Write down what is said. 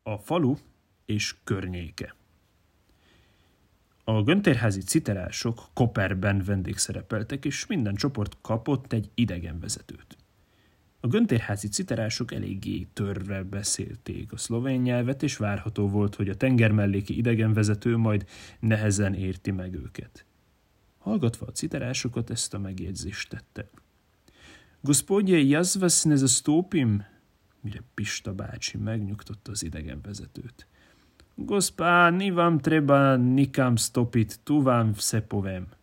A falu és környéke. A göntérházi citerások Koperben vendégszerepeltek, és minden csoport kapott egy idegenvezetőt. A göntérházi citerások eléggé törre beszélték a szlovén nyelvet, és várható volt, hogy a tengermelléki idegenvezető majd nehezen érti meg őket. Hallgatva a citerásokat, ezt a megjegyzést tette. Gospodje, jaz vas ne zastopim, mire Pista bácsi megnyugtatta az idegenvezetőt. Gospa, ni vam treba nikam stopit, tu vam vse povem.